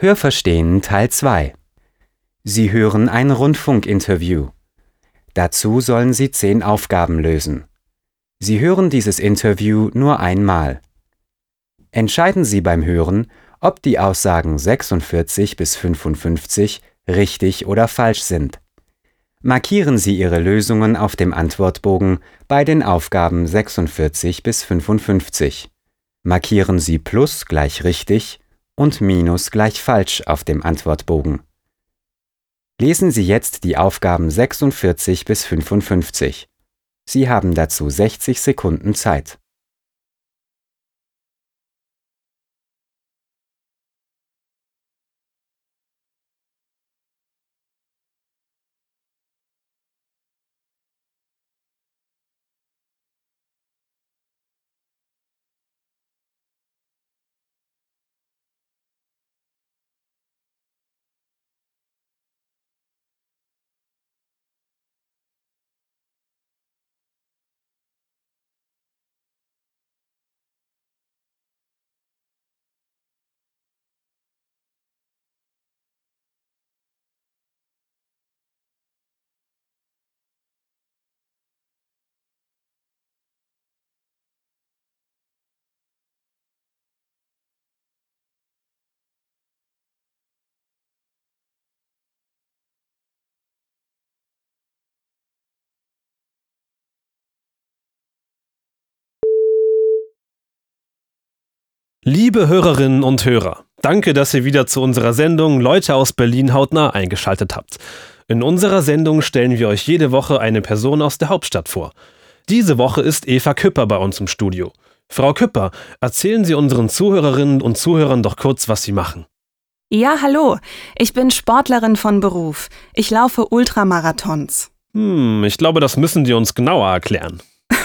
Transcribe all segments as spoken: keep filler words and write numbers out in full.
Hörverstehen Teil zwei. Sie hören ein Rundfunkinterview. Dazu sollen Sie zehn Aufgaben lösen. Sie hören dieses Interview nur einmal. Entscheiden Sie beim Hören, ob die Aussagen sechsundvierzig bis fünfundfünfzig richtig oder falsch sind. Markieren Sie Ihre Lösungen auf dem Antwortbogen bei den Aufgaben sechsundvierzig bis fünfundfünfzig. Markieren Sie Plus gleich richtig und Minus gleich falsch auf dem Antwortbogen. Lesen Sie jetzt die Aufgaben sechsundvierzig bis fünfundfünfzig. Sie haben dazu sechzig Sekunden Zeit. Liebe Hörerinnen und Hörer, danke, dass ihr wieder zu unserer Sendung Leute aus Berlin hautnah eingeschaltet habt. In unserer Sendung stellen wir euch jede Woche eine Person aus der Hauptstadt vor. Diese Woche ist Eva Küpper bei uns im Studio. Frau Küpper, erzählen Sie unseren Zuhörerinnen und Zuhörern doch kurz, was Sie machen. Ja, hallo. Ich bin Sportlerin von Beruf. Ich laufe Ultramarathons. Hm, ich glaube, das müssen Sie uns genauer erklären.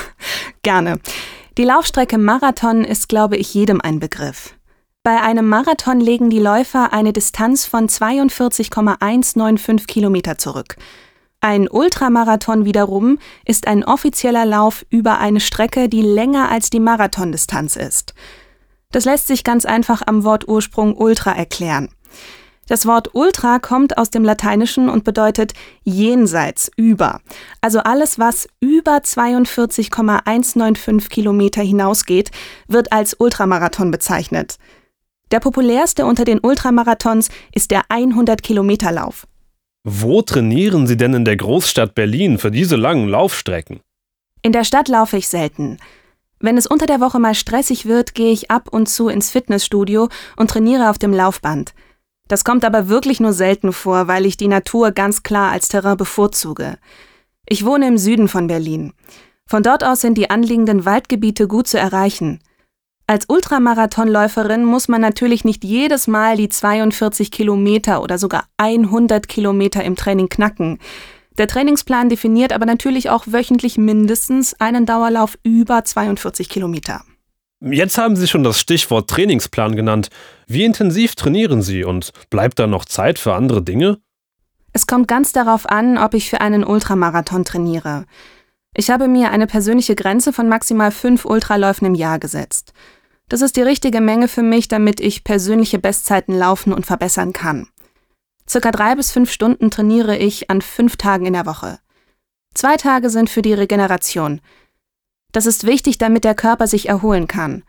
Gerne. Die Laufstrecke Marathon ist, glaube ich, jedem ein Begriff. Bei einem Marathon legen die Läufer eine Distanz von zweiundvierzig Komma hundertfünfundneunzig Kilometer zurück. Ein Ultramarathon wiederum ist ein offizieller Lauf über eine Strecke, die länger als die Marathondistanz ist. Das lässt sich ganz einfach am Wortursprung Ultra erklären. Das Wort Ultra kommt aus dem Lateinischen und bedeutet jenseits, über. Also alles, was über zweiundvierzig Komma hundertfünfundneunzig Kilometer hinausgeht, wird als Ultramarathon bezeichnet. Der populärste unter den Ultramarathons ist der hundert-Kilometer-Lauf. Wo trainieren Sie denn in der Großstadt Berlin für diese langen Laufstrecken? In der Stadt laufe ich selten. Wenn es unter der Woche mal stressig wird, gehe ich ab und zu ins Fitnessstudio und trainiere auf dem Laufband. Das kommt aber wirklich nur selten vor, weil ich die Natur ganz klar als Terrain bevorzuge. Ich wohne im Süden von Berlin. Von dort aus sind die anliegenden Waldgebiete gut zu erreichen. Als Ultramarathonläuferin muss man natürlich nicht jedes Mal die zweiundvierzig Kilometer oder sogar hundert Kilometer im Training knacken. Der Trainingsplan definiert aber natürlich auch wöchentlich mindestens einen Dauerlauf über zweiundvierzig Kilometer. Jetzt haben Sie schon das Stichwort Trainingsplan genannt. Wie intensiv trainieren Sie und bleibt da noch Zeit für andere Dinge? Es kommt ganz darauf an, ob ich für einen Ultramarathon trainiere. Ich habe mir eine persönliche Grenze von maximal fünf Ultraläufen im Jahr gesetzt. Das ist die richtige Menge für mich, damit ich persönliche Bestzeiten laufen und verbessern kann. Circa drei bis fünf Stunden trainiere ich an fünf Tagen in der Woche. Zwei Tage sind für die Regeneration. Das ist wichtig, damit der Körper sich erholen kann.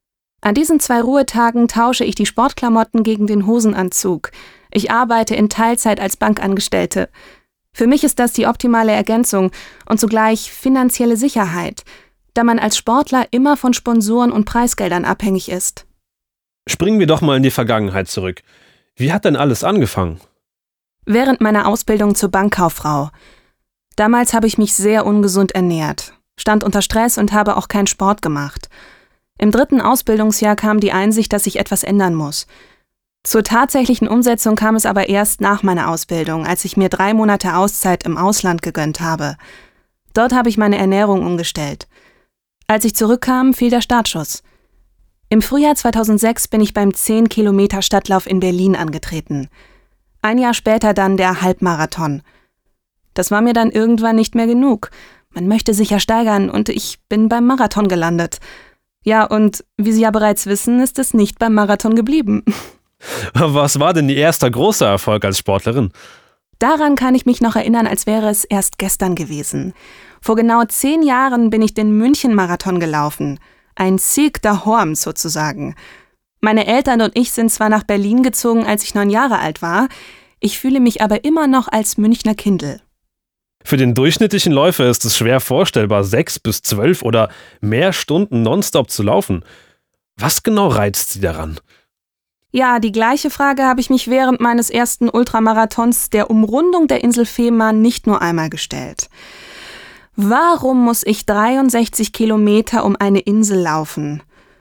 An diesen zwei Ruhetagen tausche ich die Sportklamotten gegen den Hosenanzug. Ich arbeite in Teilzeit als Bankangestellte. Für mich ist das die optimale Ergänzung und zugleich finanzielle Sicherheit, da man als Sportler immer von Sponsoren und Preisgeldern abhängig ist. Springen wir doch mal in die Vergangenheit zurück. Wie hat denn alles angefangen? Während meiner Ausbildung zur Bankkauffrau. Damals habe ich mich sehr ungesund ernährt, stand unter Stress und habe auch keinen Sport gemacht. Im dritten Ausbildungsjahr kam die Einsicht, dass ich etwas ändern muss. Zur tatsächlichen Umsetzung kam es aber erst nach meiner Ausbildung, als ich mir drei Monate Auszeit im Ausland gegönnt habe. Dort habe ich meine Ernährung umgestellt. Als ich zurückkam, fiel der Startschuss. Im Frühjahr zweitausendsechs bin ich beim zehn Kilometer Stadtlauf in Berlin angetreten. Ein Jahr später dann der Halbmarathon. Das war mir dann irgendwann nicht mehr genug. Man möchte sich ja steigern und ich bin beim Marathon gelandet. Ja, und wie Sie ja bereits wissen, ist es nicht beim Marathon geblieben. Was war denn Ihr erster großer Erfolg als Sportlerin? Daran kann ich mich noch erinnern, als wäre es erst gestern gewesen. Vor genau zehn Jahren bin ich den München-Marathon gelaufen. Ein Sieg der Horms sozusagen. Meine Eltern und ich sind zwar nach Berlin gezogen, als ich neun Jahre alt war, ich fühle mich aber immer noch als Münchner Kindl. Für den durchschnittlichen Läufer ist es schwer vorstellbar, sechs bis zwölf oder mehr Stunden nonstop zu laufen. Was genau reizt Sie daran? Ja, die gleiche Frage habe ich mich während meines ersten Ultramarathons der Umrundung der Insel Fehmarn nicht nur einmal gestellt. Warum muss ich dreiundsechzig Kilometer um eine Insel laufen?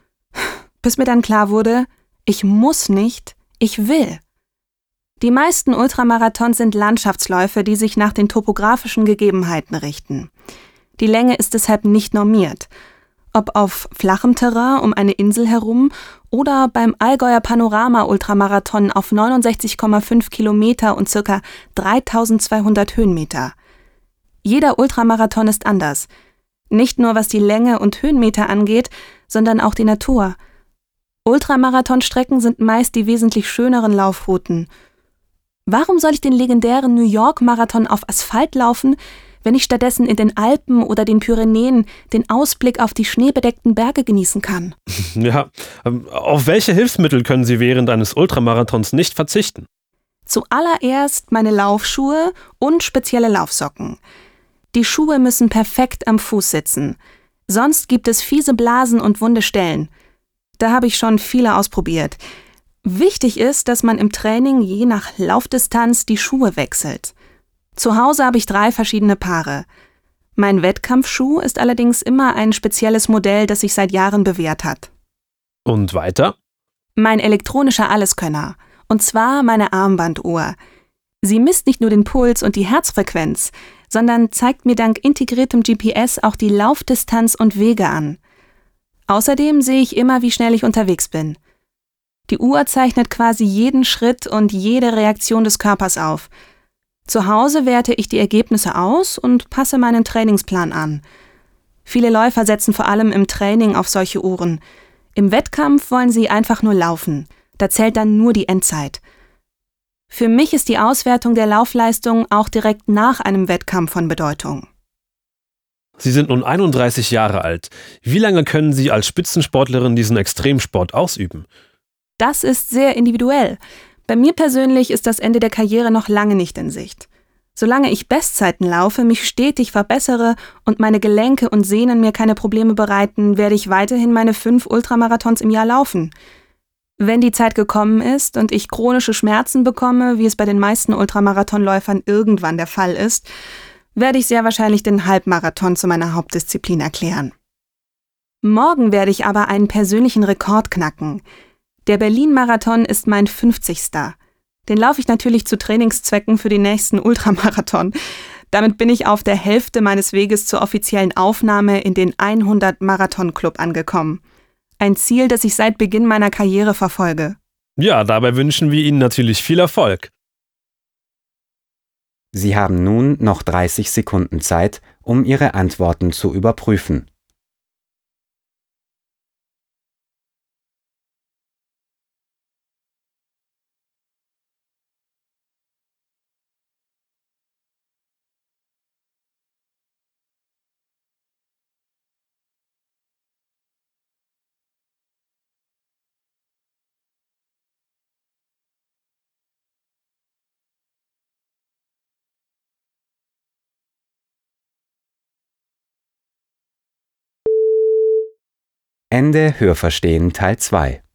Bis mir dann klar wurde, ich muss nicht, ich will. Die meisten Ultramarathons sind Landschaftsläufe, die sich nach den topografischen Gegebenheiten richten. Die Länge ist deshalb nicht normiert. Ob auf flachem Terrain um eine Insel herum oder beim Allgäuer Panorama-Ultramarathon auf neunundsechzig Komma fünf Kilometer und ca. dreitausendzweihundert Höhenmeter. Jeder Ultramarathon ist anders. Nicht nur was die Länge und Höhenmeter angeht, sondern auch die Natur. Ultramarathonstrecken sind meist die wesentlich schöneren Laufrouten. Warum soll ich den legendären New York-Marathon auf Asphalt laufen, wenn ich stattdessen in den Alpen oder den Pyrenäen den Ausblick auf die schneebedeckten Berge genießen kann? Ja, auf welche Hilfsmittel können Sie während eines Ultramarathons nicht verzichten? Zuallererst meine Laufschuhe und spezielle Laufsocken. Die Schuhe müssen perfekt am Fuß sitzen. Sonst gibt es fiese Blasen und wunde Stellen. Da habe ich schon viele ausprobiert. Wichtig ist, dass man im Training je nach Laufdistanz die Schuhe wechselt. Zu Hause habe ich drei verschiedene Paare. Mein Wettkampfschuh ist allerdings immer ein spezielles Modell, das sich seit Jahren bewährt hat. Und weiter? Mein elektronischer Alleskönner. Und zwar meine Armbanduhr. Sie misst nicht nur den Puls und die Herzfrequenz, sondern zeigt mir dank integriertem G P S auch die Laufdistanz und Wege an. Außerdem sehe ich immer, wie schnell ich unterwegs bin. Die Uhr zeichnet quasi jeden Schritt und jede Reaktion des Körpers auf. Zu Hause werte ich die Ergebnisse aus und passe meinen Trainingsplan an. Viele Läufer setzen vor allem im Training auf solche Uhren. Im Wettkampf wollen sie einfach nur laufen. Da zählt dann nur die Endzeit. Für mich ist die Auswertung der Laufleistung auch direkt nach einem Wettkampf von Bedeutung. Sie sind nun einunddreißig Jahre alt. Wie lange können Sie als Spitzensportlerin diesen Extremsport ausüben? Das ist sehr individuell. Bei mir persönlich ist das Ende der Karriere noch lange nicht in Sicht. Solange ich Bestzeiten laufe, mich stetig verbessere und meine Gelenke und Sehnen mir keine Probleme bereiten, werde ich weiterhin meine fünf Ultramarathons im Jahr laufen. Wenn die Zeit gekommen ist und ich chronische Schmerzen bekomme, wie es bei den meisten Ultramarathonläufern irgendwann der Fall ist, werde ich sehr wahrscheinlich den Halbmarathon zu meiner Hauptdisziplin erklären. Morgen werde ich aber einen persönlichen Rekord knacken. Der Berlin-Marathon ist mein fünfzigster. Den laufe ich natürlich zu Trainingszwecken für den nächsten Ultramarathon. Damit bin ich auf der Hälfte meines Weges zur offiziellen Aufnahme in den hundert-Marathon-Club angekommen. Ein Ziel, das ich seit Beginn meiner Karriere verfolge. Ja, dabei wünschen wir Ihnen natürlich viel Erfolg. Sie haben nun noch dreißig Sekunden Zeit, um Ihre Antworten zu überprüfen. Ende Hörverstehen Teil zwei.